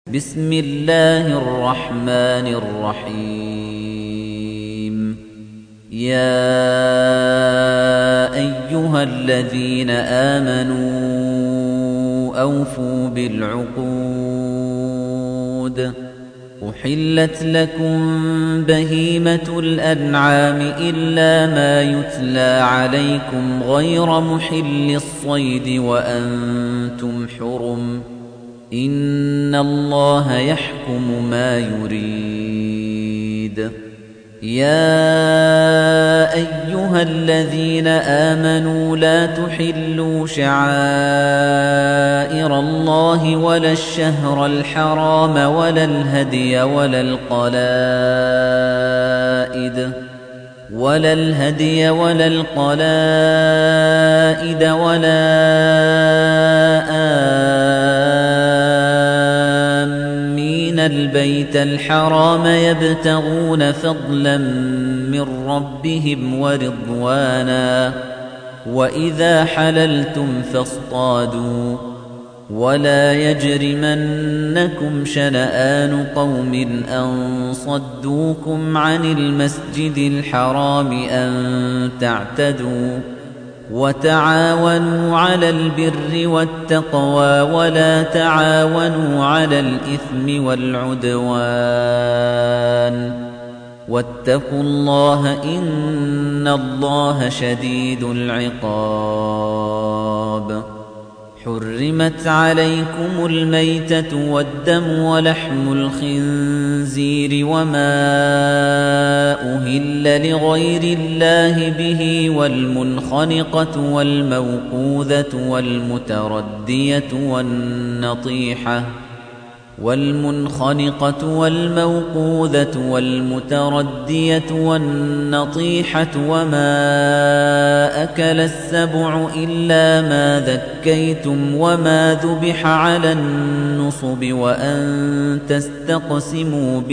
بسم الله الرحمن الرحيم يا أيها الذين آمنوا أوفوا بالعقود أحلت لكم بهيمة الأنعام إلا ما يتلى عليكم غير محل الصيد وأنتم حرم إن الله يحكم ما يريد يا أيها الذين آمنوا لا تحلوا شعائر الله ولا الشهر الحرام ولا الهدي ولا القلائد ولا آمين البيت الحرام يبتغون فضلا من ربهم ورضوانا وإذا حللتم فاصطادوا ولا يجرمنكم شنآن قوم أن صدوكم عن المسجد الحرام أن تعتدوا وتعاونوا على البر والتقوى ولا تعاونوا على الإثم والعدوان واتقوا الله إن الله شديد العقاب حرمت عليكم الميتة والدم ولحم الخنزير وما أهل لغير الله به والمنخنقة والموقوذة والمتردية والنطيحة وما أكل السبع إلا ما ذكيتم وما ذبح على النصب وأن تستقسموا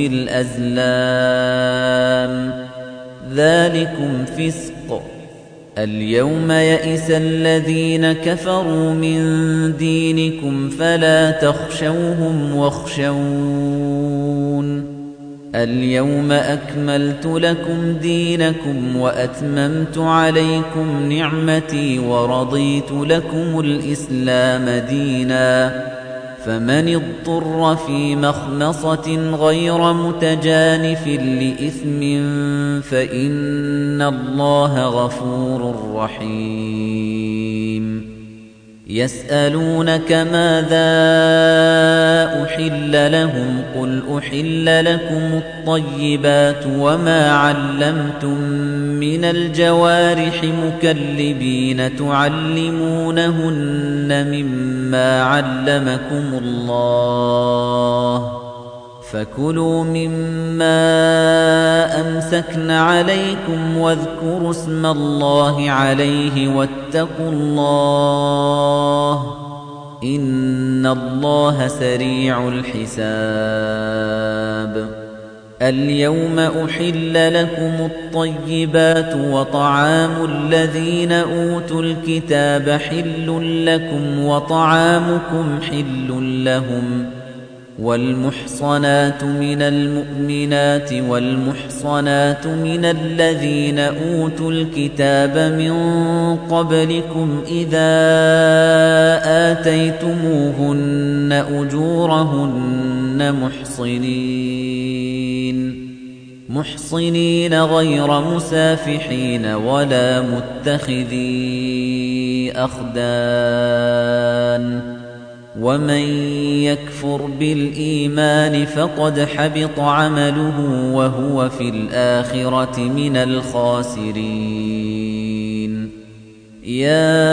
بالأزلام ذلكم فسق اليوم يئس الذين كفروا من دينكم فلا تخشوهم واخشون اليوم أكملت لكم دينكم وأتممت عليكم نعمتي ورضيت لكم الإسلام دينا فمن اضطر في مخمصة غير متجانف لإثم فإن الله غفور رحيم يسألونك ماذا أحل لهم قل أحل لكم الطيبات وما علمتم من الجوارح مكلبين تعلمونهن مما علمكم الله فكلوا مما أمسكن عليكم واذكروا اسم الله عليه واتقوا الله إن الله سريع الحساب اليوم أحل لكم الطيبات وطعام الذين أوتوا الكتاب حل لكم وطعامكم حل لهم والمحصنات من المؤمنات والمحصنات من الذين أوتوا الكتاب من قبلكم إذا آتيتموهن أجورهن محصنين غير مسافحين ولا متخذي أخدان ومن يكفر بالإيمان فقد حبط عمله وهو في الآخرة من الخاسرين يا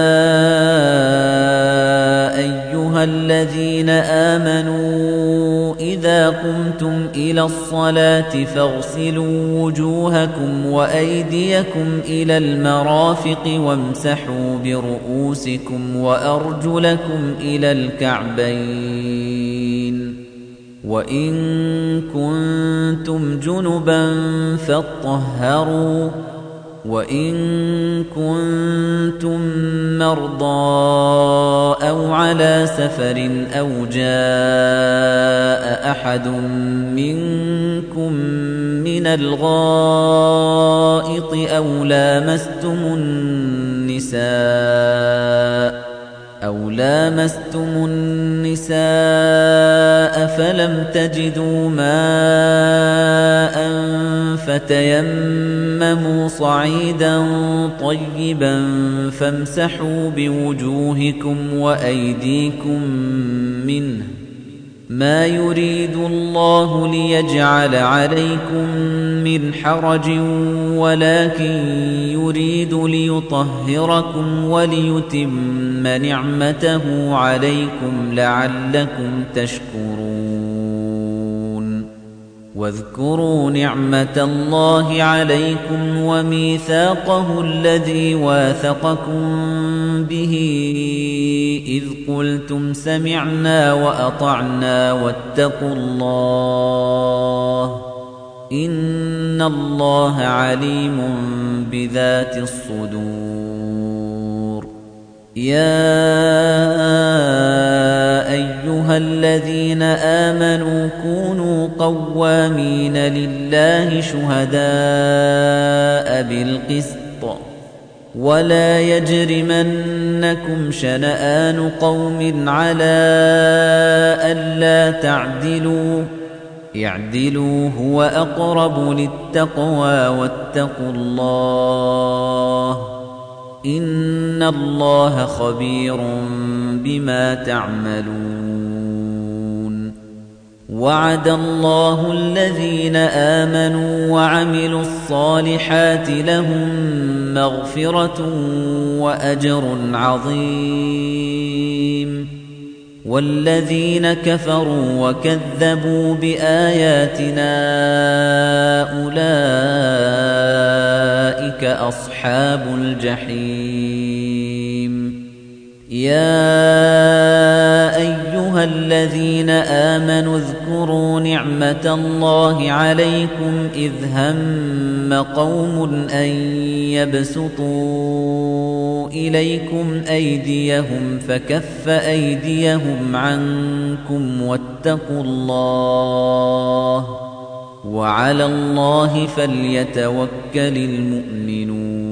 أيها الذين آمنوا إذا قمتم إلى الصلاة فاغسلوا وجوهكم وأيديكم إلى المرافق وامسحوا برؤوسكم وأرجلكم إلى الكعبين وإن كنتم جنبا فاطهروا وَإِن كُنتُم مَّرْضَىٰ أَوْ عَلَىٰ سَفَرٍ أَوْ جَاءَ أَحَدٌ مِّنكُم مِّنَ الْغَائِطِ أَوْ لَامَسْتُمُ النِّسَاءَ فَلَمْ تَجِدُوا مَاءً فَتَيَمَّمُوا صَعِيدًا طَيِّبًا فَامْسَحُوا بِوُجُوهِكُمْ وَأَيْدِيكُم مِّنْهُ ۚ مَا يُرِيدُ اللَّهُ لِيَجْعَلَ عَلَيْكُم مِّنْ حَرَجٍ وَلَٰكِن يُرِيدُ لِيُطَهِّرَكُمْ وَلِيُتِمَّ نِعْمَتَهُ عَلَيْكُمْ لَعَلَّكُمْ تَشْكُرُونَ وَاذْكُرُوا نِعْمَةَ اللَّهِ عَلَيْكُمْ وَمِيثَاقَهُ الَّذِي وَاثَقَكُم بِهِ إِذْ قُلْتُمْ سَمِعْنَا وَأَطَعْنَا وَاتَّقُوا اللَّهَ إِنَّ اللَّهَ عَلِيمٌ بِذَاتِ الصُّدُورِ يَا أَيُّهَا الَّذِينَ آمَنُوا كُونُوا قَوَّامِينَ لِلَّهِ شُهَدَاءَ بِالْقِسْطِ وَلَا يَجْرِمَنَّكُمْ شَنَآنُ قَوْمٍ عَلَىٰ أَلَّا تَعْدِلُوا اعْدِلُوا هُوَ أَقْرَبُ لِلتَّقْوَىٰ وَاتَّقُوا اللَّهَ إِنَّ اللَّهَ خَبِيرٌ بِمَا تَعْمَلُونَ وَعَدَ اللَّهُ الَّذِينَ آمَنُوا وَعَمِلُوا الصَّالِحَاتِ لَهُم مَّغْفِرَةٌ وَأَجْرٌ عَظِيمٌ وَالَّذِينَ كَفَرُوا وَكَذَّبُوا بِآيَاتِنَا أُولَٰئِكَ أَصْحَابُ الْجَحِيمِ يَا أَيُّهَا الَّذِينَ آمَنُوا اذْكُرُوا نِعْمَةَ اللَّهِ عَلَيْكُمْ إِذْ هَمَّ قَوْمٌ أَن يَبْسُطُوا إِلَيْكُمْ أَيْدِيَهُمْ فَكَفَّ أَيْدِيَهُمْ عَنكُمْ وَاتَّقُوا اللَّهَ وَعَلَى اللَّهِ فَلْيَتَوَكَّلِ الْمُؤْمِنُونَ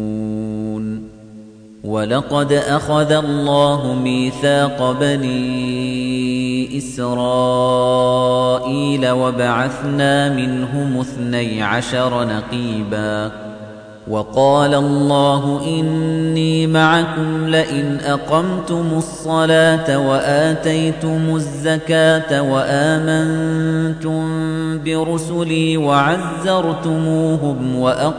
وَلَقَدْ أَخَذَ اللَّهُ مِيثَاقَ بَنِي إِسْرَائِيلَ وَبَعَثْنَا مِنْهُمُ 12 نَقِيبًا وَقَالَ اللَّهُ إِنِّي مَعَكُمْ لَئِنْ أَقَمْتُمُ الصَّلَاةَ وَآتَيْتُمُ الزَّكَاةَ وَآمَنتُم بِرُسُلِي وَعَزَّرْتُمُوهُمْ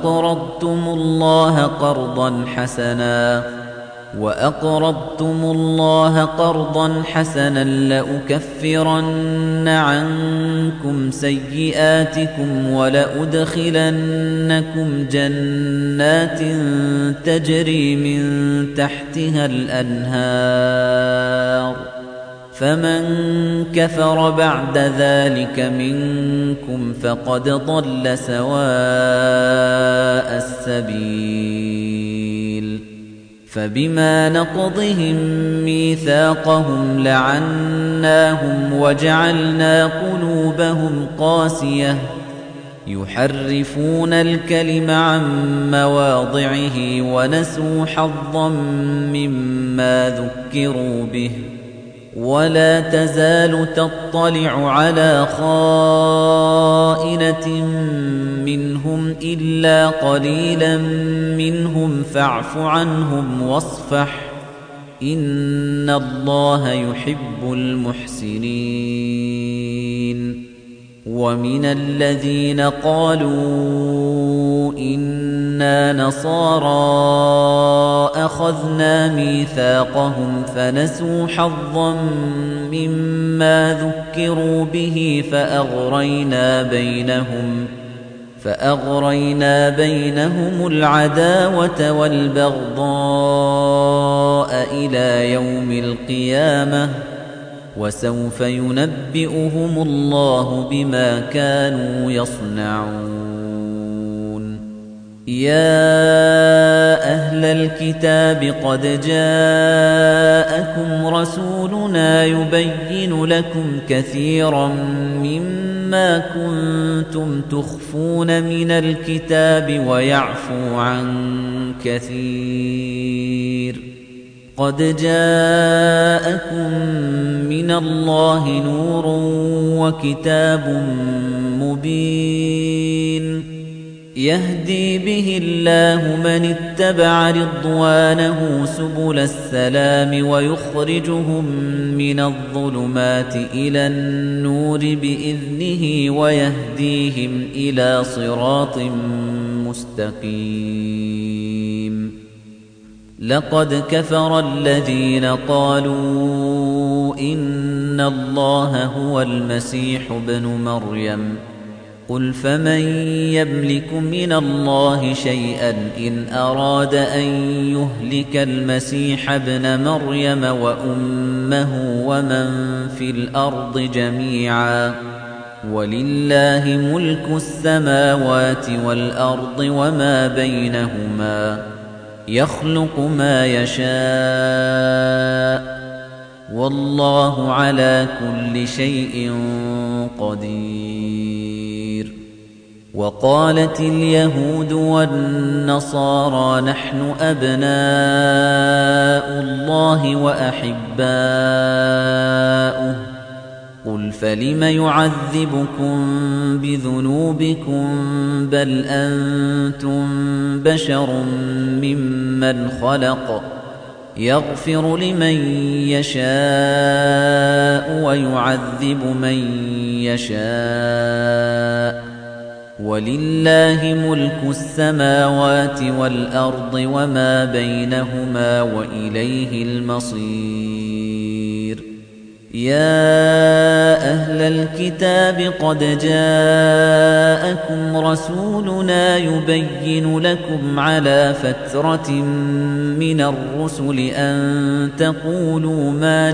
وَأَقْرَضْتُمُ اللَّهَ قَرْضًا حَسَنًا لَّأُكَفِّرَنَّ عَنكُمْ سَيِّئَاتِكُمْ وَلَأُدْخِلَنَّكُمْ جَنَّاتٍ تَجْرِي مِن تَحْتِهَا الْأَنْهَارُ فَمَن كَفَرَ بَعْدَ ذَلِكَ مِنكُمْ فَقَدْ ضَلَّ سَوَاءَ السَّبِيلِ فَبِمَا نَقْضِهِم مِّيثَاقَهُمْ لَعَنَّاهُمْ وَجَعَلْنَا قُلُوبَهُمْ قَاسِيَةً يُحَرِّفُونَ الْكَلِمَ عَن مَّوَاضِعِهِ وَنَسُوا حَظًّا مِّمَّا ذُكِّرُوا بِهِ وَلَا تَزَالُ تَطَّلِعُ عَلَىٰ خَائِنَةٍ مِّنْهُمْ إِلَّا قَلِيلًا مِّنْهُمْ فَاعْفُ عَنْهُمْ وَاصْفَحْ إِنَّ اللَّهَ يُحِبُّ الْمُحْسِنِينَ وَمِنَ الَّذِينَ قَالُوا إِنَّا نَصَارَىٰ أَخَذْنَا مِيثَاقَهُمْ فَنَسُوا حَظًّا مِّمَّا ذُكِّرُوا بِهِ فَأَغْرَيْنَا بَيْنَهُمُ الْعَدَاوَةَ وَالْبَغْضَاءَ إِلَىٰ يَوْمِ الْقِيَامَةِ وَسَوْفَ يُنَبِّئُهُمُ اللَّهُ بِمَا كَانُوا يَصْنَعُونَ يا أهل الكتاب قد جاءكم رسولنا يبين لكم كثيرا مما كنتم تخفون من الكتاب ويعفو عن كثير قد جاءكم من الله نور وكتاب مبين يهدي به الله من اتبع رضوانه سبل السلام ويخرجهم من الظلمات إلى النور بإذنه ويهديهم إلى صراط مستقيم لقد كفر الذين قالوا إن الله هو المسيح ابن مريم قل فمن يملك من الله شيئا إن أراد أن يهلك المسيح ابن مريم وأمه ومن في الأرض جميعا ولله ملك السماوات والأرض وما بينهما يخلق ما يشاء والله على كل شيء قدير وقالت اليهود والنصارى نحن أبناء الله وأحباؤه قل فلم يعذبكم بذنوبكم بل أنتم بشر ممن خلق يغفر لمن يشاء ويعذب من يشاء ولله ملك السماوات والأرض وما بينهما وإليه المصير يا أهل الكتاب قد جاءكم رسولنا يبين لكم على فترة من الرسل أن تقولوا ما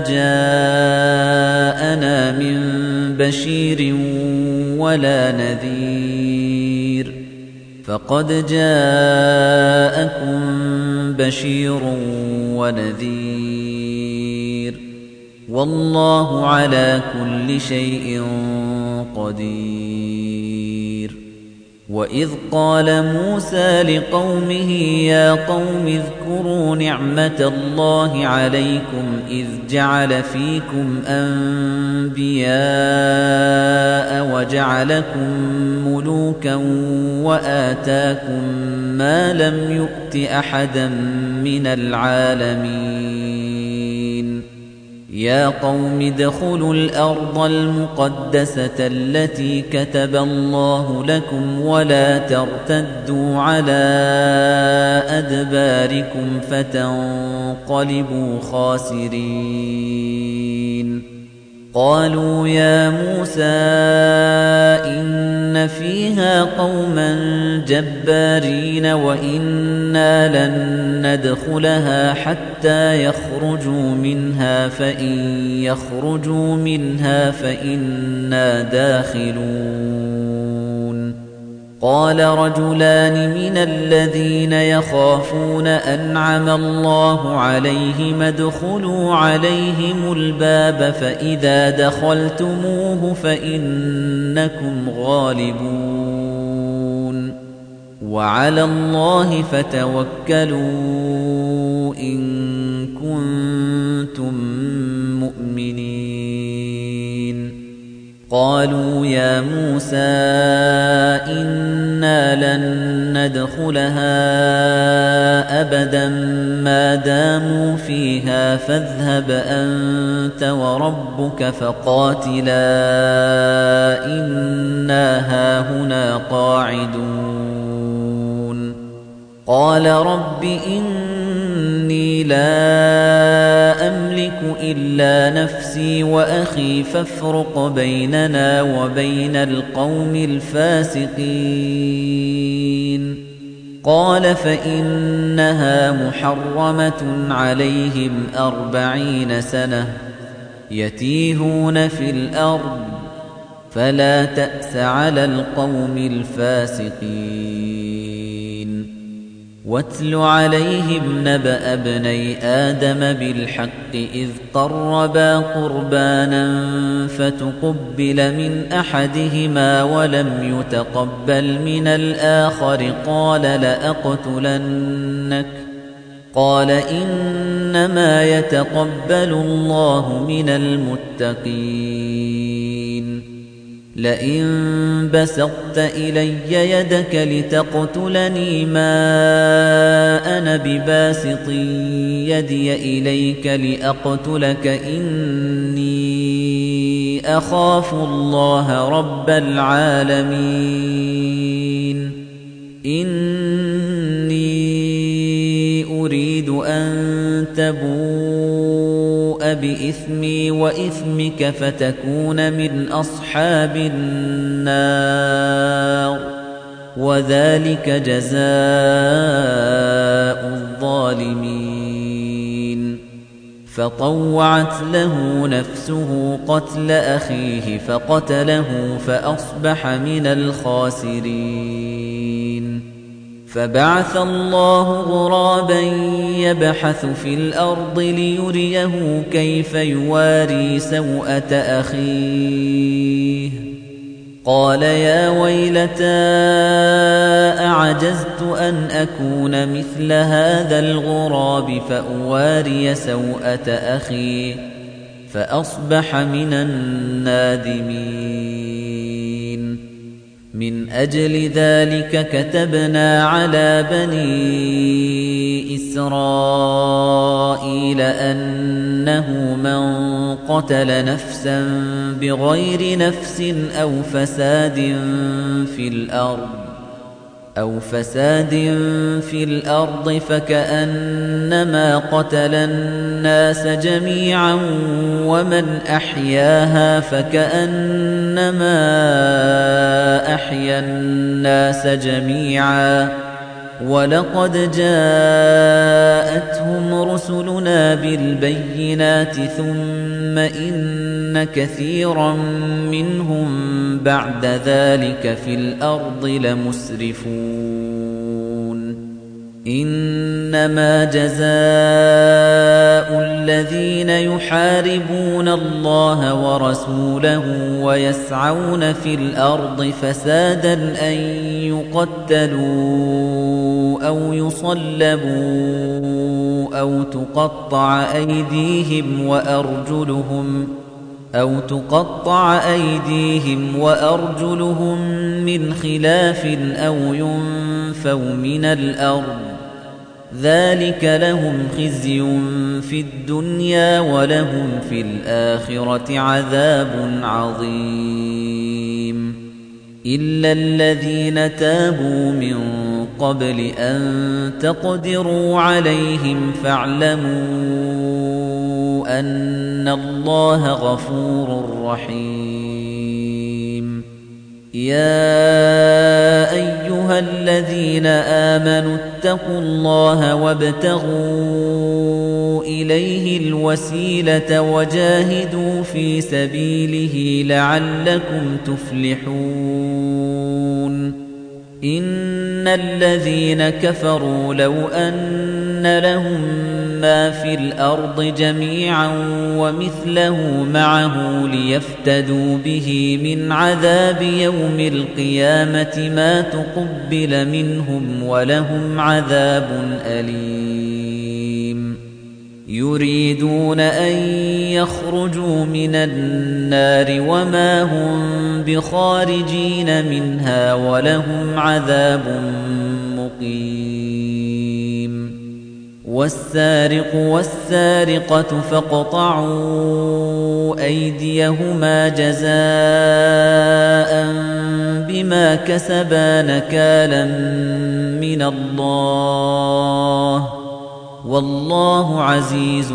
جاءنا من بشير ولا نذير فقد جاءكم بشير ونذير والله على كل شيء قدير وإذ قال موسى لقومه يا قوم اذكروا نعمة الله عليكم إذ جعل فيكم أنبياء وجعلكم ملوكا وآتاكم ما لم يؤت أحدا من العالمين يا قوم ادخلوا الأرض المقدسة التي كتب الله لكم ولا ترتدوا على أدباركم فتنقلبوا خاسرين قالوا يا موسى إن فيها قوما جبارين وإنا لن ندخلها حتى يخرجوا منها فإن يخرجوا منها فإنا داخلون قال رجلان من الذين يخافون أنعم الله عليهم ادخلوا عليهم الباب فإذا دخلتموه فإنكم غالبون وعلى الله فتوكلوا إن كنتم مؤمنين قالوا يا موسى إنا لن ندخلها أبدا ما داموا فيها فاذهب أنت وربك فقاتلا إنا هاهنا قاعدون قال رب إني لا أملك إلا نفسي وأخي فافرق بيننا وبين القوم الفاسقين قال فإنها محرمة عليهم 40 سنة يتيهون في الأرض فلا تأس على القوم الفاسقين واتل عليهم نبأ ابني آدم بالحق إذ قربا قربانا فتقبل من أحدهما ولم يتقبل من الآخر قال لأقتلنك قال إنما يتقبل الله من المتقين لئن بسطت إلي يدك لتقتلني ما أنا بباسط يدي إليك لأقتلك إني أخاف الله رب العالمين إني أريد أن تبوء بإثمي وإثمك فتكون من أصحاب النار وذلك جزاء الظالمين فطوعت له نفسه قتل أخيه فقتله فأصبح من الخاسرين فبعث الله غرابا يبحث في الأرض ليريه كيف يواري سوءة أخيه قال يا ويلتى أعجزت أن أكون مثل هذا الغراب فأواري سوءة أخي فأصبح من النادمين من أجل ذلك كتبنا على بني إسرائيل أنه من قتل نفسا بغير نفس أو فساد في الأرض فكأنما قتل الناس جميعا ومن أحياها فكأنما أحيا الناس جميعا ولقد جاءتهم رسلنا بالبينات ثم إن كثيرا منهم بعد ذلك في الأرض لمسرفون إنما جزاء الذين يحاربون الله ورسوله ويسعون في الأرض فسادا أن يقتلوا أو يصلبوا أو تقطع أيديهم وأرجلهم من خلاف أو ينفوا من الأرض ذلك لهم خزي في الدنيا ولهم في الآخرة عذاب عظيم إلا الذين تابوا من قبل أن تقدروا عليهم فاعلموا أن الله غفور رحيم يا أيها الذين آمنوا اتقوا الله وابتغوا إليه الوسيلة وجاهدوا في سبيله لعلكم تفلحون إن الذين كفروا لو أن لهم ما في الأرض جميعا ومثله معه ليفتدوا به من عذاب يوم القيامة ما تقبل منهم ولهم عذاب أليم يريدون أن يخرجوا من النار وما هم بخارجين منها ولهم عذاب مقيم والسارق والسارقة فاقطعوا أيديهما جزاء بما كسبا نكالا من الله والله عزيز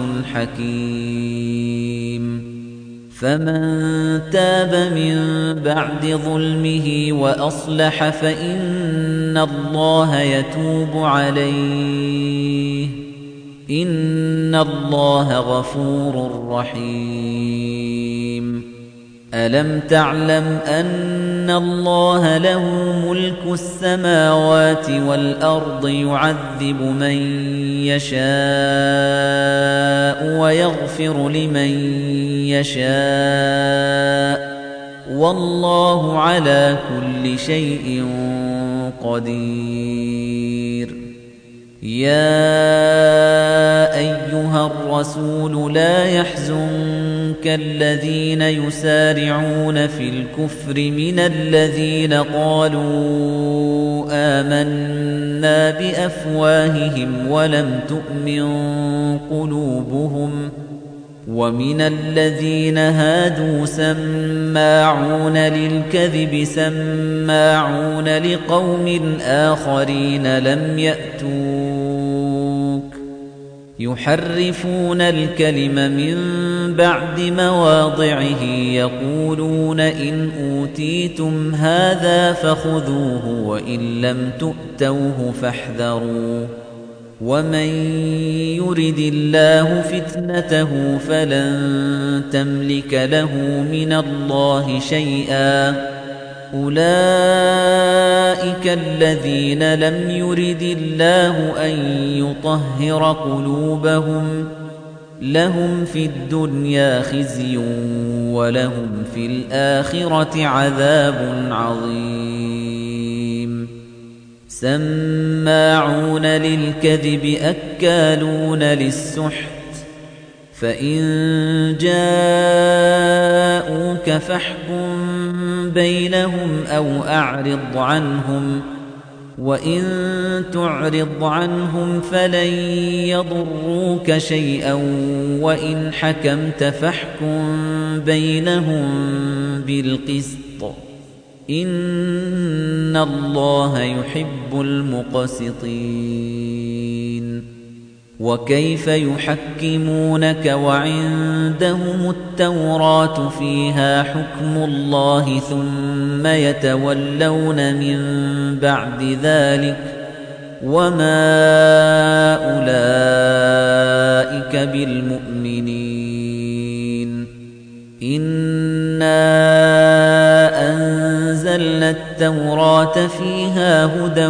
حكيم فمن تاب من بعد ظلمه وأصلح فإن الله يتوب عليه إن الله غفور رحيم أَلَمْ تَعْلَمْ أَنَّ اللَّهَ لَهُ مُلْكُ السَّمَاوَاتِ وَالْأَرْضِ يُعَذِّبُ مَن يَشَاءُ وَيَغْفِرُ لِمَن يَشَاءُ وَاللَّهُ عَلَى كُلِّ شَيْءٍ قَدِيرٌ يَا أَيُّهَا الرَّسُولُ لَا يَحْزُنكَ الَّذِينَ يُسَارِعُونَ في الْكُفْرِ مِنَ الَّذِينَ قَالُوا آمَنَّا بِأَفْوَاهِهِمْ وَلَمْ تُؤْمِن قُلُوبُهُمْ وَمِنَ الَّذِينَ هَادُوا سَمَّاعُونَ لِلْكَذِبِ سَمَّاعُونَ لِقَوْمٍ آخَرِينَ لَمْ يَأْتُوكَ يُحَرِّفُونَ الْكَلِمَ مِنْ بَعْدِ مَوَاضِعِهِ يَقُولُونَ إِنْ أُوتِيتُمْ هَذَا فَخُذُوهُ وَإِنْ لَمْ تُؤْتَوْهُ فَاحْذَرُوا وَمَن يُرِدِ اللَّهُ فِتْنَتَهُ فَلَن تَمْلِكَ لَهُ مِنَ اللَّهِ شَيْئًا أُولَئِكَ الَّذِينَ لَمْ يُرِدِ اللَّهُ أَن يُطَهِّرَ قُلُوبَهُمْ لَهُمْ فِي الدُّنْيَا خِزْيٌ وَلَهُمْ فِي الْآخِرَةِ عَذَابٌ عَظِيمٌ سَمَّاعُونَ لِلْكَذِبِ أَكَّالُونَ لِلسُّحْتِ فَإِن جَاءُوكَ فَاحْكُم بَيْنَهُمْ أَوْ أَعْرِضْ عَنْهُمْ وَإِن تُعْرِضْ عَنْهُمْ فَلَن يَضُرُّوكَ شَيْئًا وَإِنْ حَكَمْتَ فَاحْكُم بَيْنَهُم بِالْقِسْطِ إِنَّ اللَّهَ يُحِبُّ الْمُقْسِطِينَ وَكَيْفَ يُحَكِّمُونَكَ وَعِندَهُمُ التَّوْرَاةُ فِيهَا حُكْمُ اللَّهِ ثُمَّ يَتَوَلَّوْنَ مِن بَعْدِ ذَلِكَ وَمَا أُولَئِكَ بِالْمُؤْمِنِينَ إِنَّا أَنزَلْنَا التَّوْرَاةَ فِيهَا هُدًى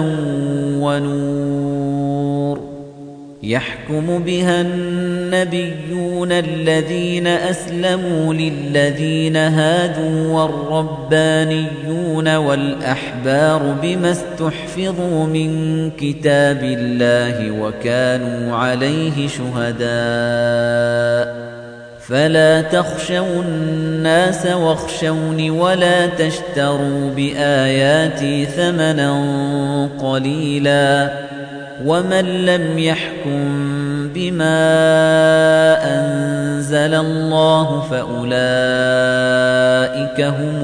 وَنُورٌ يَحْكُمُ بِهَا النَّبِيُّونَ الَّذِينَ أَسْلَمُوا لِلَّذِينَ هَادُوا وَالرَّبَّانِيُّونَ وَالْأَحْبَارُ بِمَا اسْتُحْفِظُوا مِن كِتَابِ اللَّهِ وَكَانُوا عَلَيْهِ شُهَدَاءَ فَلَا تَخْشَوُا النَّاسَ وَاخْشَوْنِ وَلَا تَشْتَرُوا بِآيَاتِي ثَمَنًا قَلِيلًا وَمَن لَّمْ يَحْكُم بِمَا أَنزَلَ اللَّهُ فَأُولَئِكَ هُمُ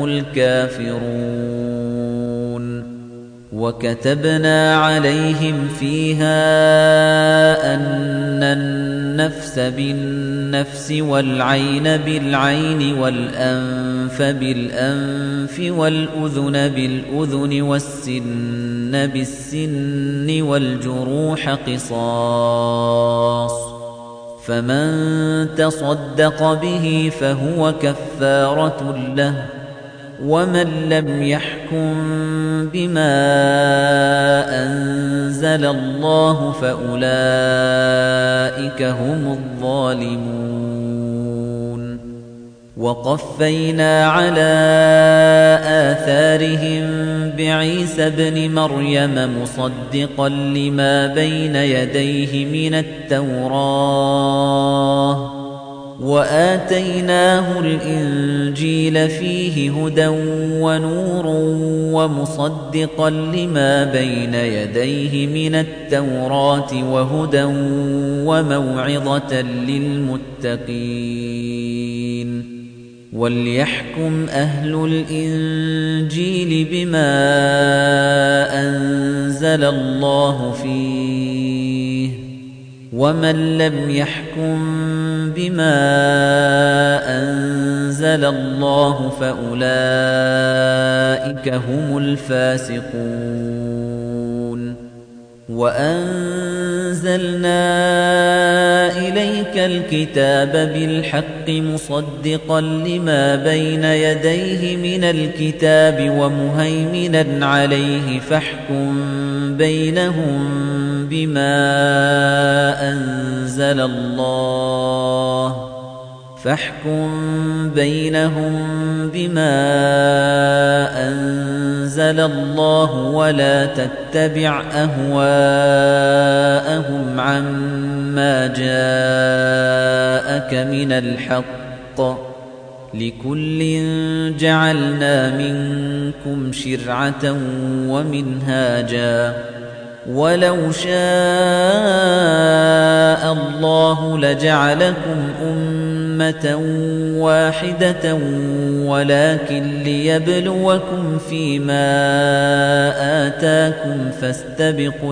الْكَافِرُونَ وَكَتَبْنَا عَلَيْهِمْ فِيهَا أَنَّ النَّفْسَ بِالنَّفْسِ وَالْعَيْنَ بِالْعَيْنِ وَالْأَنفَ بِالْأَنفِ وَالْأُذُنَ بِالْأُذُنِ وَالسِّنَّ بِالسِّنِّ وَالْجُرُوحَ قِصَاصٌ فَمَن تَصَدَّقَ بِهِ فَهُوَ كَفَّارَةٌ لَّهُ وَمَن لَّمْ يَحْكُم بِمَا أَنزَلَ اللَّهُ فَأُولَئِكَ هم الظالمون. وَقَفَّيْنَا عَلَىٰ آثَارِهِم بِعِيسَى ابْنِ مَرْيَمَ مُصَدِّقًا لِّمَا بَيْنَ يَدَيْهِ مِنَ التَّوْرَاةِ وَهُدًى وَمَوْعِظَةً لِّلْمُتَّقِينَ وَقَفَّيْنَا عَلَىٰ آثَارِهِم بِعِيسَى ابْنِ مَرْيَمَ مُصَدِّقًا لِّمَا بَيْنَ يَدَيْهِ مِنَ التَّوْرَاةِ وَآتَيْنَاهُ الْإِنجِيلَ فِيهِ هُدًى وَنُورٌ وَمُصَدِّقًا لِّمَا بَيْنَ يَدَيْهِ مِنَ التَّوْرَاةِ وَهُدًى وَمَوْعِظَةً لِّلْمُتَّقِينَ وَلْيَحْكُمْ أَهْلُ الْإِنجِيلِ بِمَا أَنزَلَ اللَّهُ فِيهِ وَمَن لَّمْ يَحْكُم بِمَا أَنزَلَ اللَّهُ فَأُولَئِكَ هُمُ الْفَاسِقُونَ وأنزلنا إليك الكتاب بالحق مصدقا لما بين يديه من الكتاب ومهيمنا عليه فاحكم بينهم بما أنزل الله ولا تتبع أهواءهم عما جاءك من الحق لكل جعلنا منكم شرعة ومنهاجا ولو شاء الله لجعلكم أمة واحدة ولكن ليبلوكم فيما آتاكم فاستبقوا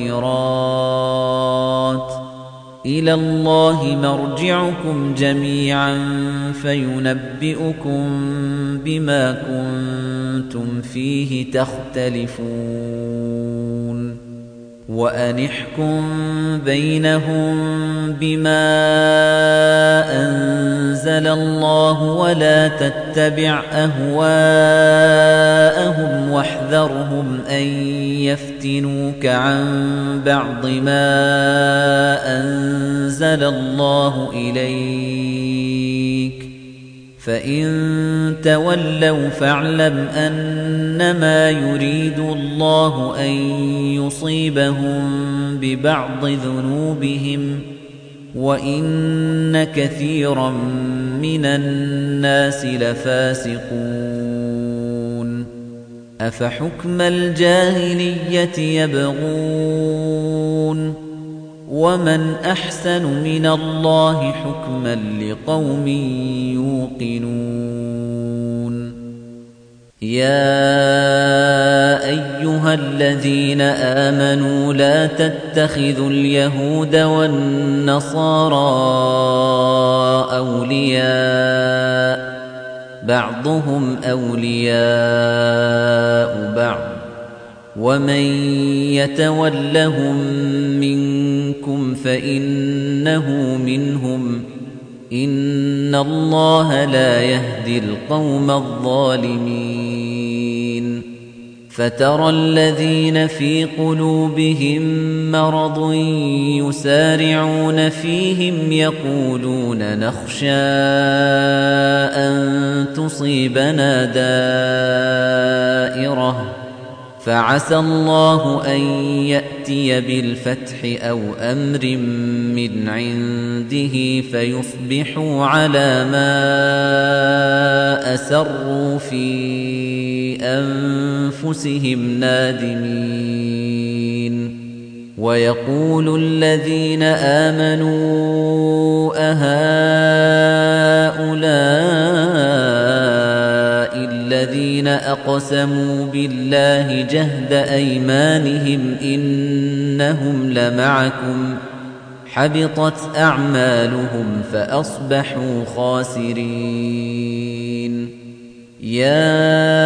الخيرات إلى الله مرجعكم جميعا فينبئكم بما كنتم فيه تختلفون وأنحكم بينهم بما أنزل الله ولا تتبع أهواءهم واحذرهم أن يفتنوك عن بعض ما أنزل الله إليك فإن تولوا فاعلم أنما يريد الله أن يصيبهم ببعض ذنوبهم وإن كثيرا من الناس لفاسقون أفحكم الجاهلية يبغون ومن أحسن من الله حكما لقوم يوقنون يا أيها الذين آمنوا لا تتخذوا اليهود والنصارى أولياء بعضهم أولياء بعض ومن يتولهم منكم فإنه منهم إن الله لا يهدي القوم الظالمين فترى الذين في قلوبهم مرض يسارعون فيهم يقولون نخشى أن تصيبنا دائرة فعسى الله أن يأتي بالفتح أو أمر من عنده فيصبحوا على ما أسروا في أنفسهم نادمين ويقول الذين آمنوا أهؤلاء الذين أقسموا بالله جهد أيمانهم إنهم لمعكم حبطت أعمالهم فأصبحوا خاسرين يا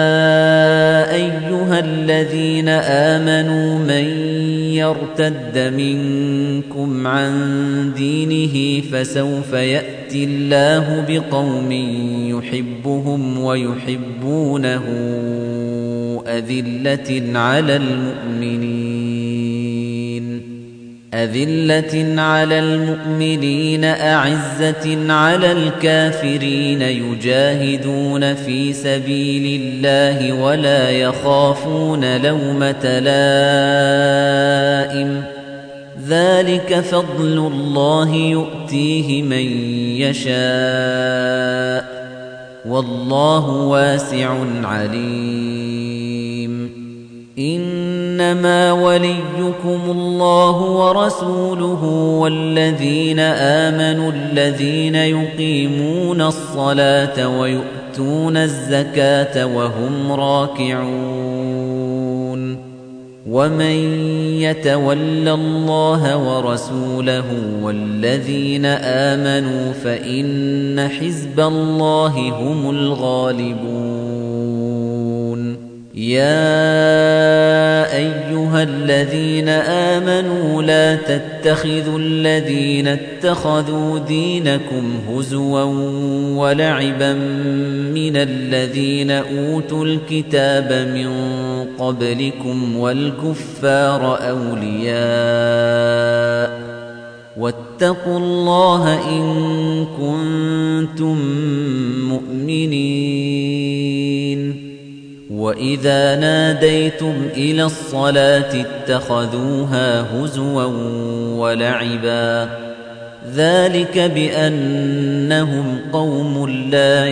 أيها الذين آمنوا من يرتد منكم عن دينه فسوف يأتي الله بقوم يحبهم ويحبونه أذلة على المؤمنين أعزة على الكافرين يجاهدون في سبيل الله ولا يخافون لومة لائم ذلك فضل الله يؤتيه من يشاء والله واسع عليم إنما وليكم الله ورسوله والذين آمنوا الذين يقيمون الصلاة ويؤتون الزكاة وهم راكعون ومن يتول الله ورسوله والذين آمنوا فإن حزب الله هم الغالبون يا أيها أيها الذين آمنوا لا تتخذوا الذين اتخذوا دينكم هزوا ولعبا من الذين أوتوا الكتاب من قبلكم والكفار أولياء واتقوا الله إن كنتم مؤمنين وإذا ناديتم إلى الصلاة اتخذوها هزوا ولعبا ذلك بأنهم قوم لا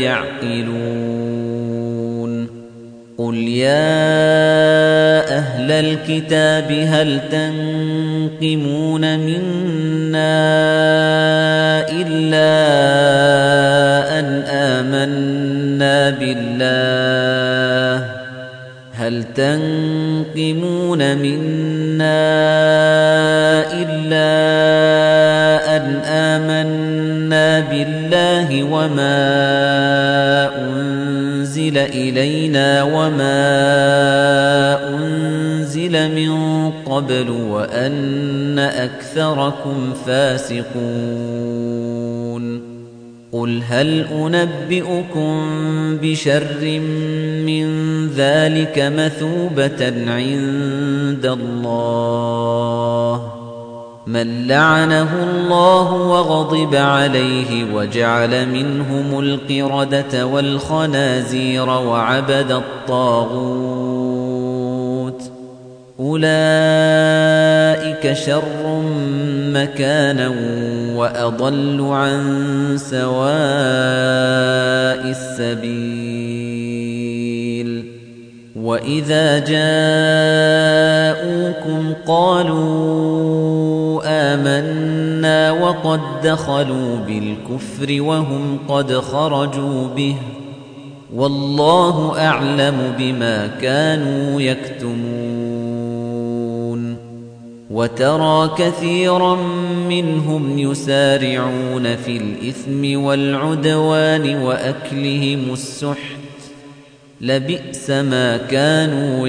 يعقلون قل يا أهل الكتاب هل تنقمون منا إلا أن آمنا بالله هل تنقمون منا إلا أن آمنا بالله وما أنزل إلينا وما أنزل من قبل وأن أكثركم فاسقون قل هل أنبئكم بشر من ذلك مثوبة عند الله من لعنه الله وغضب عليه وجعل منهم القردة والخنازير وعبد الطاغوت أولئك شر مكانا وأضل عن سواء السبيل وإذا جاءوكم قالوا آمنا وقد دخلوا بالكفر وهم قد خرجوا به والله أعلم بما كانوا يكتمون وترى كثيرا منهم يسارعون في الإثم والعدوان وأكلهم السحت لبئس ما كانوا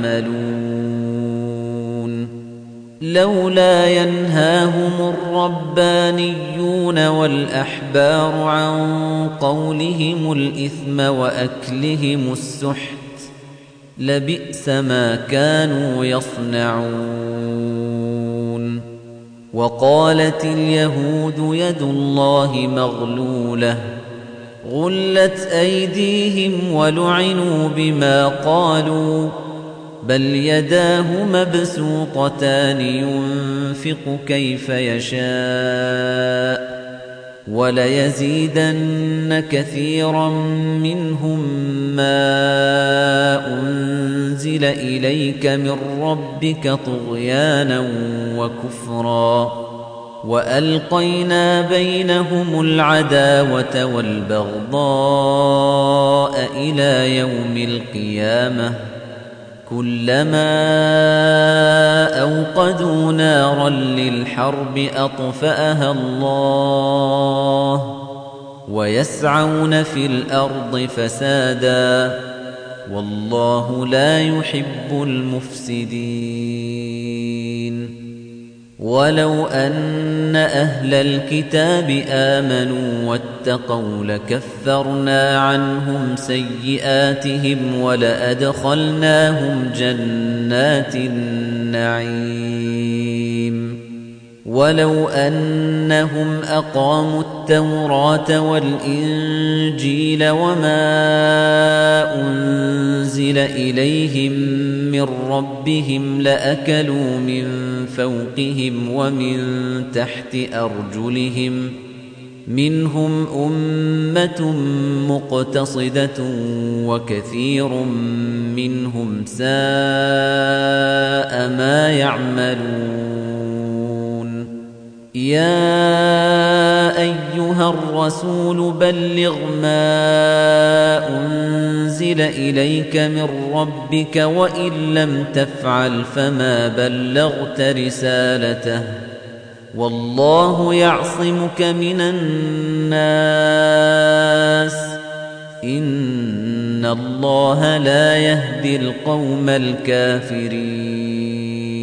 يعملون لولا ينهاهم الربانيون والأحبار عن قولهم الإثم وأكلهم السحت لبئس ما كانوا يصنعون وقالت اليهود يد الله مغلولة غلت أيديهم ولعنوا بما قالوا بل يداه مبسوطتان ينفق كيف يشاء وليزيدن كثيرا منهم ما أنزل إليك من ربك طغيانا وكفرا وألقينا بينهم العداوة والبغضاء إلى يوم القيامة كلما أوقدوا نارا للحرب أطفأها الله ويسعون في الأرض فسادا والله لا يحب المفسدين ولو أن أهل الكتاب آمنوا واتقوا لكفرنا عنهم سيئاتهم ولأدخلناهم جنات النعيم ولو أنهم أقاموا التوراة والإنجيل وما أنزل إليهم من ربهم لأكلوا من فوقهم ومن تحت أرجلهم منهم أمة مقتصدة وكثير منهم ساء ما يعملون يا أيها الرسول بلغ ما أنزل إليك من ربك وإن لم تفعل فما بلغت رسالته والله يعصمك من الناس إن الله لا يهدي القوم الكافرين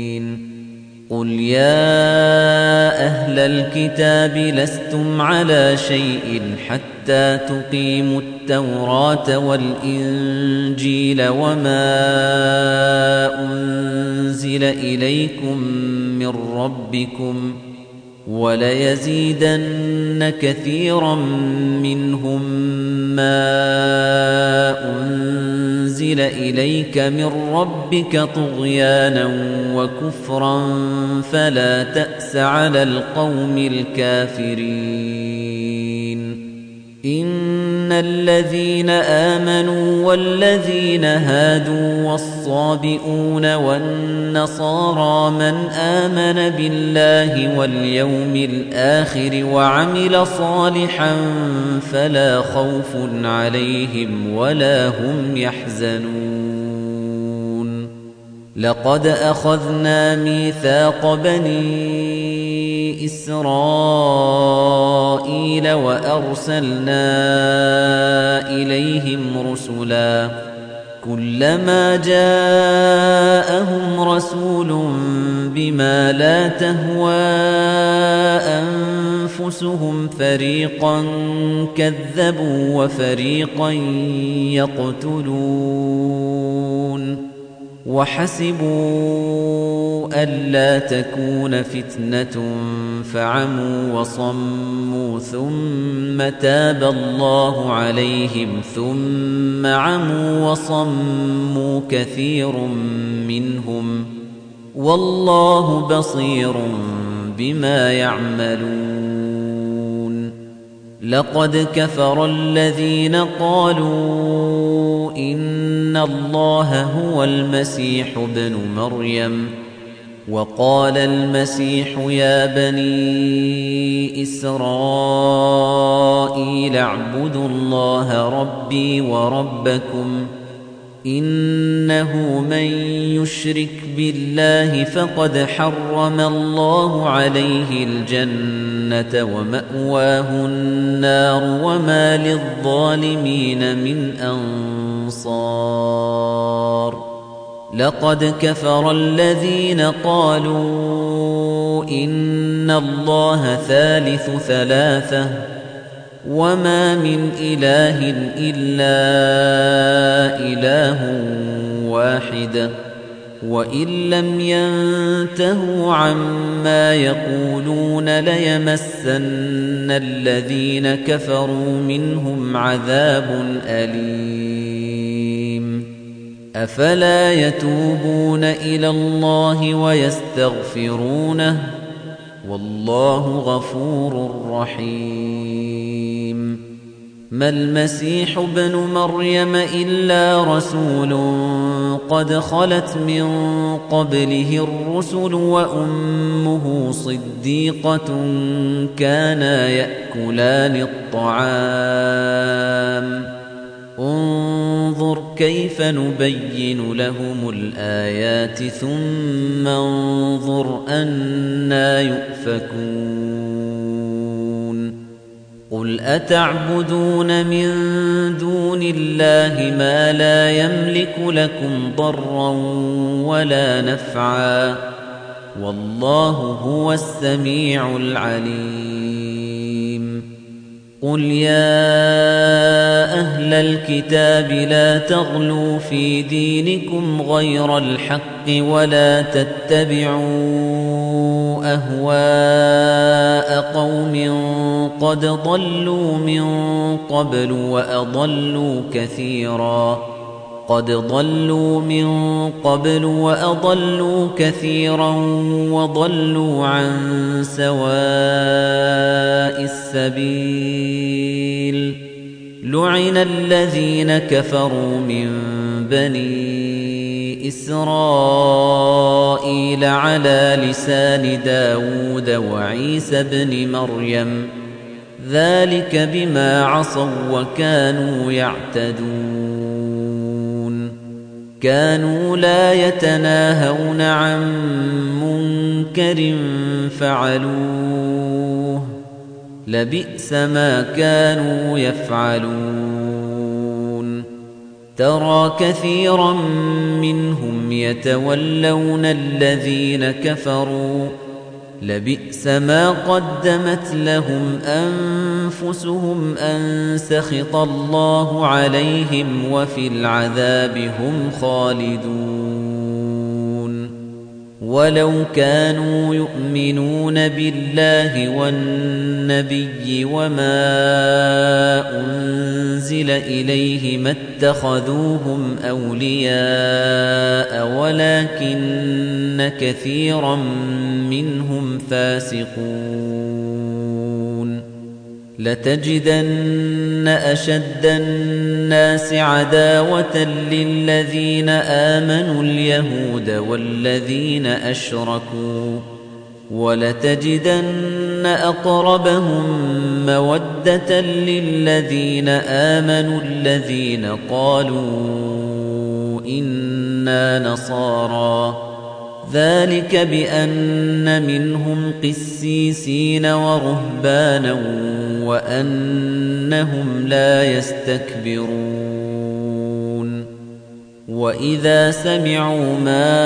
قُلْ يَا أَهْلَ الْكِتَابِ لَسْتُمْ عَلَىٰ شَيْءٍ حَتَّىٰ تُقِيمُوا التَّوْرَاةَ وَالْإِنجِيلَ وَمَا أُنزِلَ إِلَيْكُم مِّن رَّبِّكُمْ ۗ وَلَيَزِيدَنَّ كَثِيرًا مِّنْهُم مَّا أُنزِلَ إِلَيْكَ مِن رَّبِّكَ طُغْيَانًا وَكُفْرًا فَلَا تَأْسَ عَلَى الْقَوْمِ الْكَافِرِينَ إِنَّ الَّذِينَ آمَنُوا وَالَّذِينَ هَادُوا وَالصَّابِئُونَ وَالنَّصَارَىٰ مَنْ آمَنَ بِاللَّهِ وَالْيَوْمِ الْآخِرِ وَعَمِلَ صَالِحًا فَلَا خَوْفٌ عَلَيْهِمْ وَلَا هُمْ يَحْزَنُونَ لَقَدْ أَخَذْنَا مِيثَاقَ بَنِي إِسْرَائِيلَ وَأَرْسَلْنَا إِلَيْهِمْ رُسُلًا كُلَّمَا جَاءَهُمْ رَسُولٌ بِمَا لَا تَهْوَىٰ أَنفُسُهُمْ فَرِيقًا كَذَّبُوا وَفَرِيقًا يَقْتُلُونَ وَحَسِبُوا أَلَّا تَكُونَ فِتْنَةٌ فَعَمُوا وَصَمُّوا ثُمَّ تَابَ اللَّهُ عَلَيْهِمْ ثُمَّ عَمُوا وَصَمُّوا كَثِيرٌ مِّنْهُمْ وَاللَّهُ بَصِيرٌ بِمَا يَعْمَلُونَ لَقَدْ كَفَرَ الَّذِينَ قَالُوا إِنَّ اللَّهَ هُوَ الْمَسِيحُ ابْنُ مَرْيَمَ وَقَالَ الْمَسِيحُ يَا بَنِي إِسْرَائِيلَ اعْبُدُوا اللَّهَ رَبِّي وَرَبَّكُمْ إِنَّهُ مَن يُشْرِكْ بِاللَّهِ فَقَدْ حَرَّمَ اللَّهُ عَلَيْهِ الْجَنَّةَ وَمَأْوَاهُ النَّارُ وَمَا لِلظَّالِمِينَ مِنْ أَنصَارٍ لَقَدْ كَفَرَ الَّذِينَ قَالُوا إِنَّ اللَّهَ ثَالِثُ ثَلَاثَةٍ وَمَا مِنْ إِلَٰهٍ إِلَّا إِلَٰهٌ وَاحِدٌ وَإِن لَّمْ يَنتَهُوا عَمَّا يَقُولُونَ لَيَمَسَّنَّ الَّذِينَ كَفَرُوا مِنْهُمْ عَذَابٌ أَلِيمٌ أَفَلَا يَتُوبُونَ إِلَى اللَّهِ وَيَسْتَغْفِرُونَهُ وَاللَّهُ غَفُورٌ رَّحِيمٌ مَا الْمَسِيحُ ابْنُ مَرْيَمَ إِلَّا رَسُولٌ قَدْ خَلَتْ مِن قَبْلِهِ الرُّسُلُ وَأُمُّهُ صِدِّيقَةٌ كَانَا يَأْكُلَانِ الطَّعَامَ انظُرْ كَيْفَ نُبَيِّنُ لَهُمُ الْآيَاتِ ثُمَّ انظُرْ أَنَّىٰ يُؤْفَكُونَ قُلْ أَتَعْبُدُونَ مِن دُونِ اللَّهِ مَا لَا يَمْلِكُ لَكُمْ ضَرًّا وَلَا نَفْعًا وَاللَّهُ هُوَ السَّمِيعُ الْعَلِيمُ قُلْ يَا أَهْلَ الْكِتَابِ لَا تَغْلُوا فِي دِينِكُمْ غَيْرَ الْحَقِّ وَلَا تَتَّبِعُوا أَهْوَاءَ قَوْمٍ قَدْ ضَلُّوا مِن قَبْلُ وَأَضَلُّوا كَثِيرًا وَضَلُّوا عَن سَوَاءِ السَّبِيلِ لُعِنَ الَّذِينَ كَفَرُوا مِن بَنِي إِسْرَائِيلَ عَلَىٰ لِسَانِ دَاوُودَ وَعِيسَى ابْنِ مَرْيَمَ ذَلِكَ بِمَا عَصَوا وَّكَانُوا يَعْتَدُونَ كَانُوا لَا يَتَنَاهَوْنَ عَن مُّنكَرٍ فَعَلُوهُ لَبِئْسَ مَا كَانُوا يَفْعَلُونَ ترى كثيرا منهم يتولون الذين كفروا لبئس ما قدمت لهم أنفسهم أن سخط الله عليهم وفي العذاب هم خالدون ولو كانوا يؤمنون بالله والنبي وما أنزل إليه ما اتخذوهم أولياء ولكن كثيرا منهم فاسقون لتجدن أشد الناس عداوة للذين آمنوا اليهود والذين أشركوا ولتجدن أقربهم مودة للذين آمنوا الذين قالوا إنا نصارى ذلك بأن منهم قسيسين ورهبانا وأنهم لا يستكبرون وإذا سمعوا ما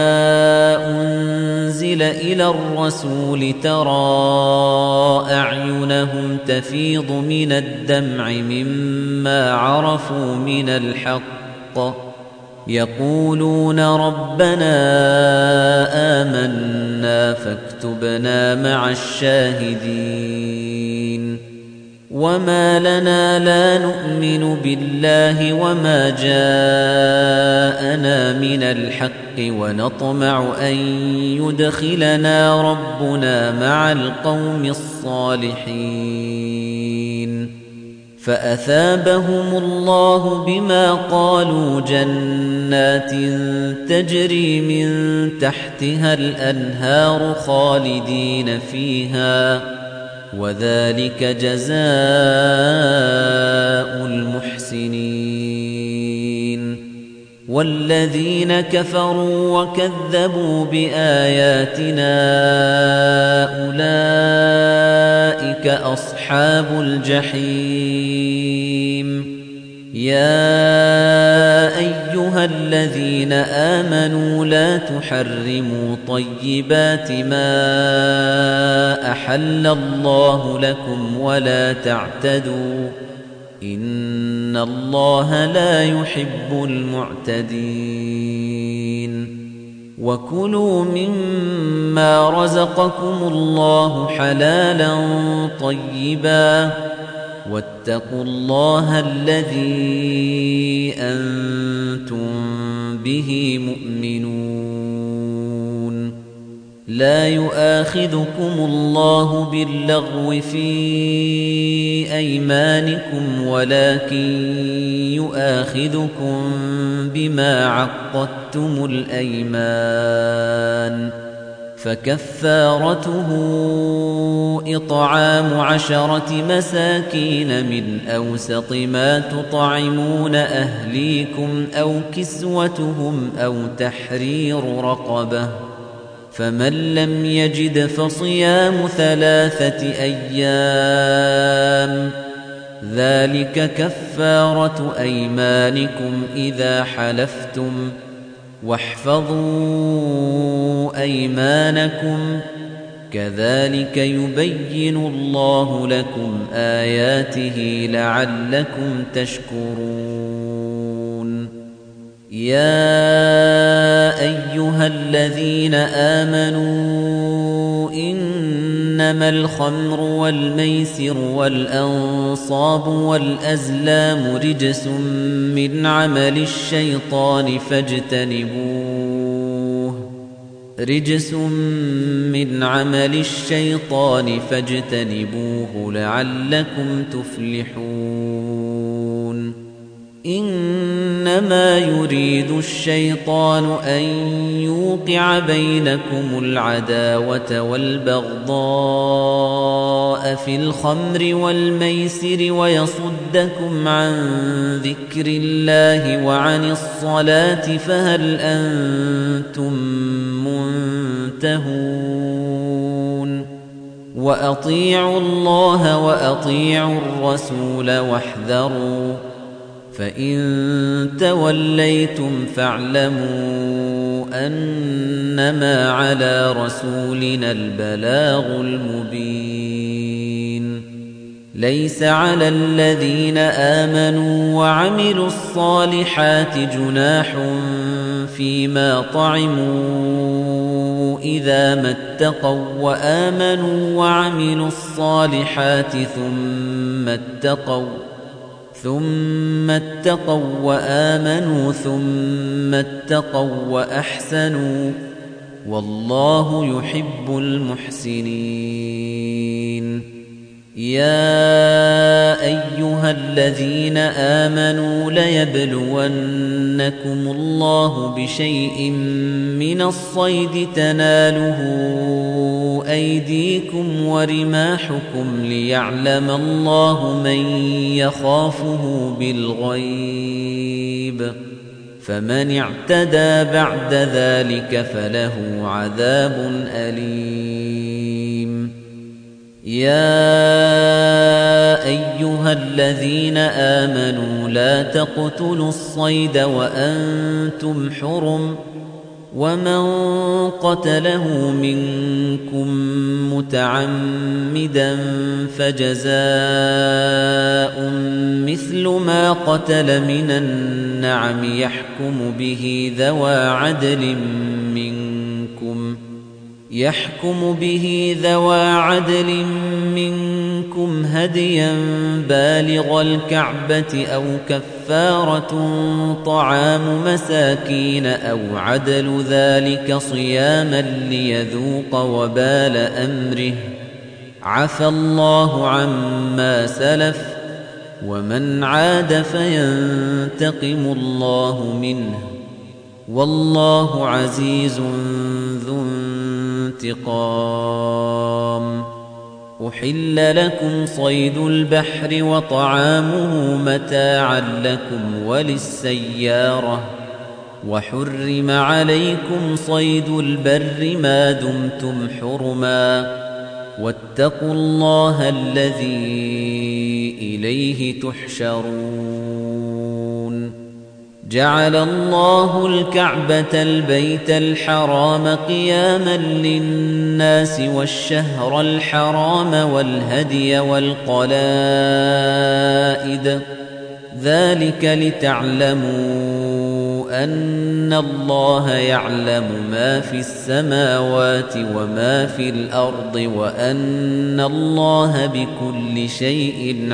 أنزل إلى الرسول ترى أعينهم تفيض من الدمع مما عرفوا من الحق يقولون ربنا آمنا فاكتبنا مع الشاهدين وما لنا لا نؤمن بالله وما جاءنا من الحق ونطمع أن يدخلنا ربنا مع القوم الصالحين فأثابهم الله بما قالوا جنات تجري من تحتها الأنهار خالدين فيها وذلك جزاء المحسنين والذين كفروا وكذبوا بآياتنا أولئك أصحاب الجحيم يا أيها الذين آمنوا لا تحرموا طيبات ما أحل الله لكم ولا تعتدوا إن الله لا يحب المعتدين وكلوا مما رزقكم الله حلالا طيبا واتقوا الله الذي أنتم به مؤمنون لا يؤاخذكم الله باللغو في أيمانكم ولكن يؤاخذكم بما عقدتم الأيمان فكفارته إطعام 10 مساكين من أوسط ما تطعمون أهليكم أو كسوتهم أو تحرير رقبة فمن لم يجد فصيام 3 أيام ذلك كفارة أيمانكم إذا حلفتم واحفظوا أيمانكم كذلك يبين الله لكم آياته لعلكم تشكرون يا أيها الذين آمنوا إنما الخمر والميسر والأنصاب والأزلام رجس من عمل الشيطان فاجتنبوه لعلكم تفلحون إنما يريد الشيطان أن يوقع بينكم العداوة والبغضاء في الخمر والميسر ويصدكم عن ذكر الله وعن الصلاة فهل أنتم منتهون وأطيعوا الله وأطيعوا الرسول واحذروا فإن توليتم فاعلموا أنما على رسولنا البلاغ المبين ليس على الذين آمنوا وعملوا الصالحات جناح فيما طعموا إذا ما اتقوا وآمنوا وعملوا الصالحات ثم اتقوا وآمنوا ثم اتقوا وأحسنوا والله يحب المحسنين يا أيها الذين آمنوا ليبلونكم الله بشيء من الصيد تناله أيديكم ورماحكم ليعلم الله من يخافه بالغيب فمن اعتدى بعد ذلك فله عذاب أليم يا أيها الذين آمنوا لا تقتلوا الصيد وأنتم حرم ومن قتله منكم متعمدا فجزاء مثل ما قتل من النعم يحكم به ذوى عدل منكم هديا بالغ الكعبة أو كفارة طعام مساكين أو عدل ذلك صياما ليذوق وبال أمره عفى الله عما سلف ومن عاد فينتقم الله منه والله عزيز ذو انتقام أحل لكم صيد البحر وطعامه متاعا لكم وللسيارة وحرم عليكم صيد البر ما دمتم حرما واتقوا الله الذي إليه تحشرون جعل الله الكعبة البيت الحرام قياما للناس والشهر الحرام والهدي والقلائد ذلك لتعلموا أن الله يعلم ما في السماوات وما في الأرض وأن الله بكل شيء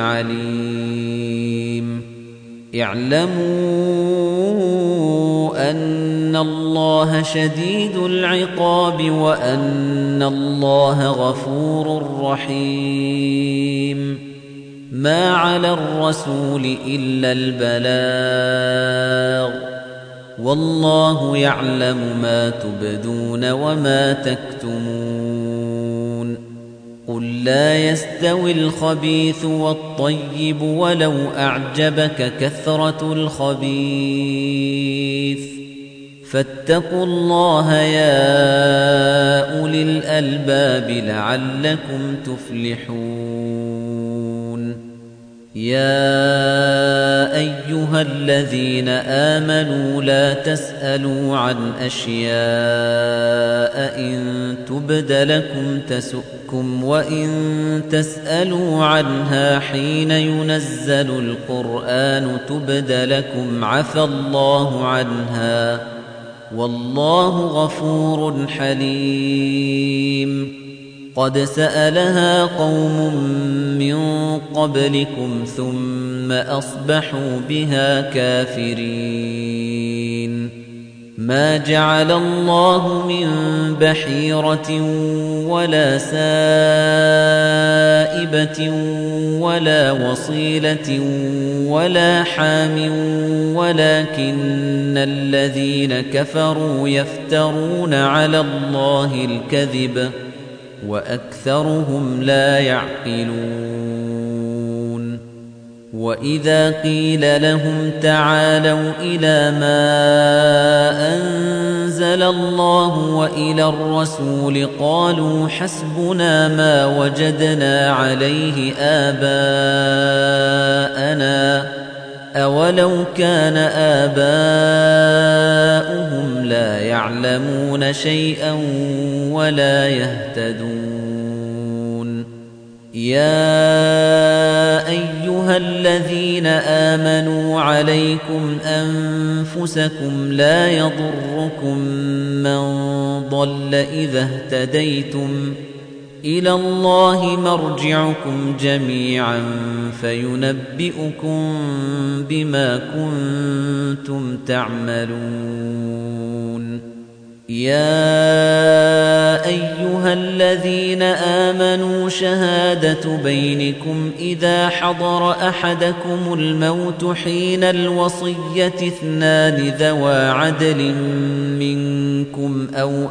عليم اعلموا أن الله شديد العقاب وأن الله غفور رحيم ما على الرسول إلا البلاغ والله يعلم ما تبدون وما تكتمون قل لا يستوي الخبيث والطيب ولو أعجبك كثرة الخبيث فاتقوا الله يا أولي الألباب لعلكم تفلحون يا أيها الذين آمنوا لا تسألوا عن أشياء إن تبد لكم تسؤكم وإن تسألوا عنها حين ينزل القرآن تبد لكم عفى الله عنها والله غفور حليم قد سألها قوم من قبلكم ثم أصبحوا بها كافرين ما جعل الله من بحيرة ولا سائبة ولا وصيلة ولا حام ولكن الذين كفروا يفترون على الله الكذب وأكثرهم لا يعقلون وإذا قيل لهم تعالوا إلى ما أنزل الله وإلى الرسول قالوا حسبنا ما وجدنا عليه آباءنا أَوَلَوْ كَانَ آبَاؤُهُمْ لَا يَعْلَمُونَ شَيْئًا وَلَا يَهْتَدُونَ يَا أَيُّهَا الَّذِينَ آمَنُوا عَلَيْكُمْ أَنفُسَكُمْ لَا يَضُرُّكُم مَّن ضَلَّ إِذَا اهْتَدَيْتُمْ إِلَى اللَّهِ مَرْجِعُكُمْ جَمِيعًا فَيُنَبِّئُكُم بِمَا كُنتُمْ تَعْمَلُونَ يَا أَيُّهَا الَّذِينَ آمَنُوا شَهَادَةُ بَيْنِكُمْ إِذَا حَضَرَ أَحَدَكُمُ الْمَوْتُ حِينَ الْوَصِيَّةِ اثْنَانِ ذَوَا عَدْلٍ مِّنكُمْ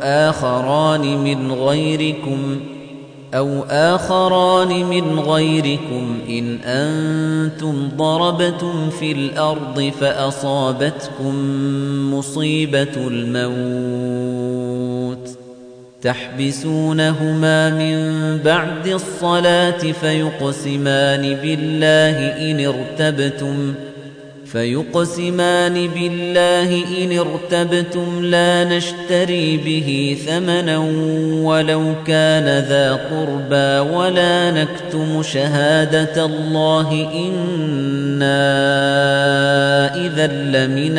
أَوْ آخَرَانِ من غَيْرِكُمْ إِنْ أَنتُمْ ضَرَبْتُمْ فِي الْأَرْضِ فَأَصَابَتْكُم مُّصِيبَةُ الْمَوْتِ تَحْبِسُونَهُمَا مِن بَعْدِ الصَّلَاةِ فيقسمان بالله إن ارتبتم لا نشتري به ثمنا ولو كان ذا قربى ولا نكتم شهادة الله إنا إذا لمن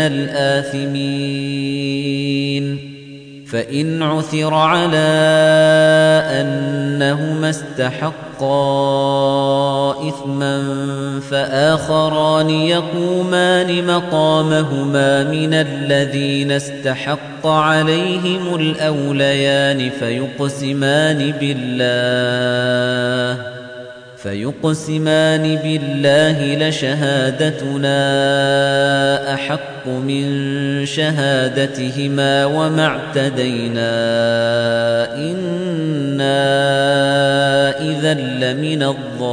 الآثمين فإن عثر على أنهما استحقا إثما فآخران يقومان مقامهما من الذين استحق عليهم الأوليان فيقسمان بالله لشهادتنا أحق من شهادتهما وما اعتدينا إنا إذا لمن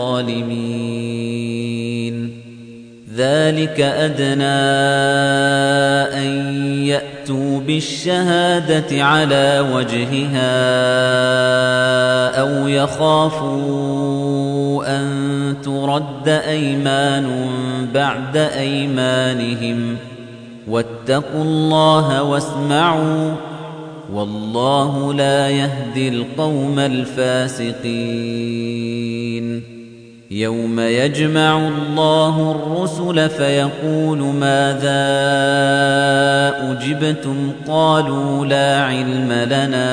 الظالمين ذلك أدنى أن يأتوا بالشهادة على وجهها أو يخافوا أن ترد أيمان بعد أيمانهم واتقوا الله واسمعوا والله لا يهدي القوم الفاسقين يوم يجمع الله الرسل فيقول ماذا أجبتم قالوا لا علم لنا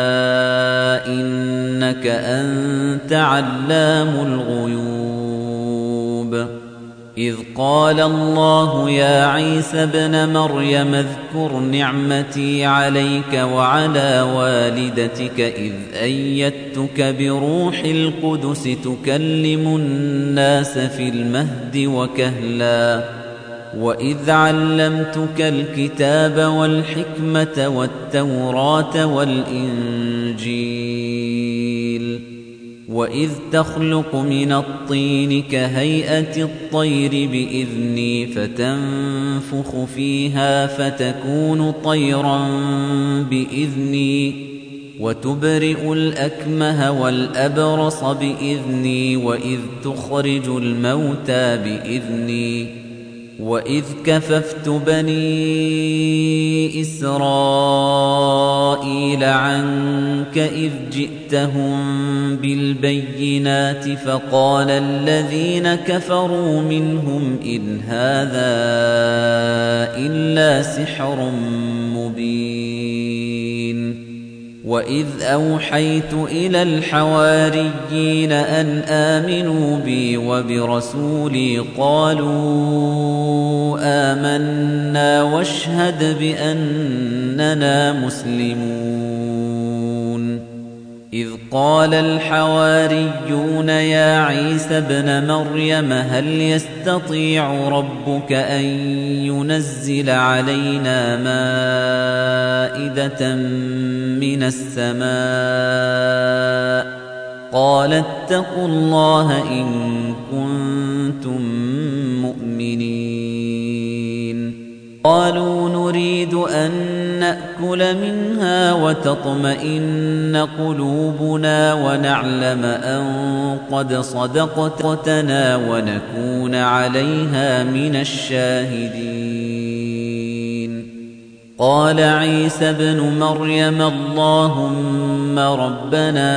إنك أنت علام الغيوب إذ قال الله يا عيسى ابن مريم اذكر نعمتي عليك وعلى والدتك إذ أيدتك بروح القدس تكلم الناس في المهد وكهلا وإذ علمتك الكتاب والحكمة والتوراة والإنجيل وإذ تخلق من الطين كهيئة الطير بإذني فتنفخ فيها فتكون طيرا بإذني وتبرئ الأكمه والأبرص بإذني وإذ تخرج الموتى بإذني وإذ كففت بني إسرائيل عنك إذ جئتهم بالبينات فقال الذين كفروا منهم إن هذا إلا سحر مبين وإذ أوحيت إلى الحواريين أن آمنوا بي وبرسولي قالوا آمنا واشهد بأننا مسلمون إذ قال الحواريون يا عيسى ابن مريم هل يستطيع ربك أن ينزل علينا مائدة من السماء قال اتقوا الله إن كنتم مؤمنين قالوا نريد أن نأكل منها وتطمئن قلوبنا ونعلم أن قد صدقتنا ونكون عليها من الشاهدين. قال عيسى ابن مريم اللهم ربنا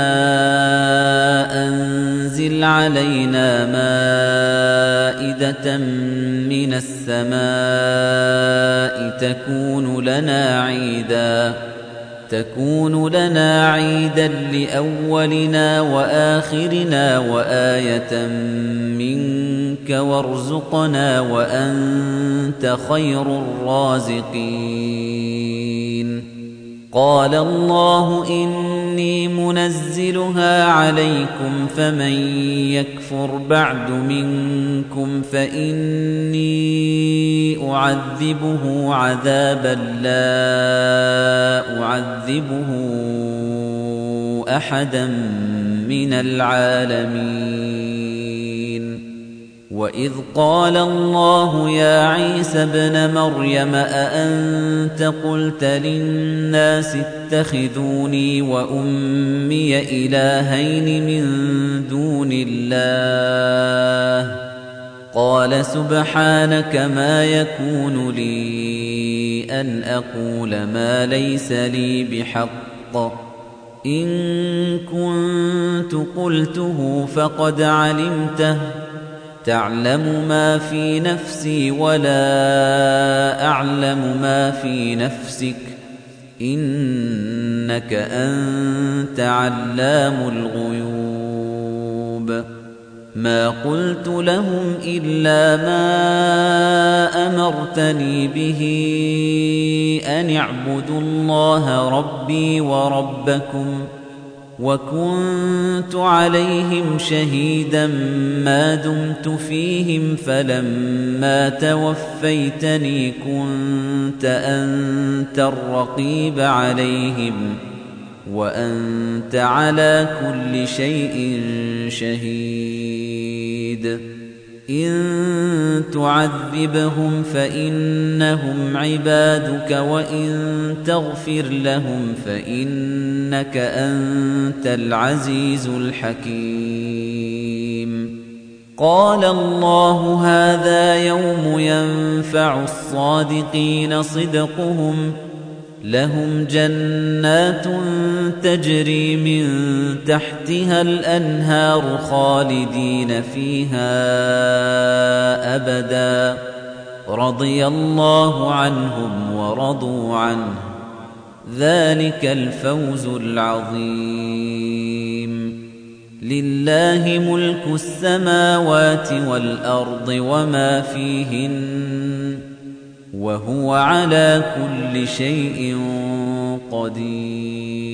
أنزل علينا مائدة من السماء تكون لنا عيدا لأولنا وآخرنا وآية منك وارزقنا وأنت خير الرازقين. قال الله إني منزلها عليكم فمن يكفر بعد منكم فإني أعذبه عذابا لا أعذبه أحدا من العالمين. وإذ قال الله يا عيسى ابن مريم أأنت قلت للناس اتخذوني وأمي إلهين من دون الله قال سبحانك ما يكون لي أن أقول ما ليس لي بحق إن كنت قلته فقد علمته تعلم ما في نفسي ولا أعلم ما في نفسك إنك أنت علام الغيوب. ما قلت لهم إلا ما أمرتني به أن اعبدوا الله ربي وربكم وكنت عليهم شهيدا ما دمت فيهم فلما توفيتني كنت أنت الرقيب عليهم وأنت على كل شيء شهيد. إن تعذبهم فإنهم عبادك وإن تغفر لهم فإنك أنت العزيز الحكيم. قال الله هذا يوم ينفع الصادقين صدقهم لهم جنات تجري من تحتها الأنهار خالدين فيها أبدا رضي الله عنهم ورضوا عنه ذلك الفوز العظيم. لله ملك السماوات والأرض وما فيهن وهو على كل شيء قدير.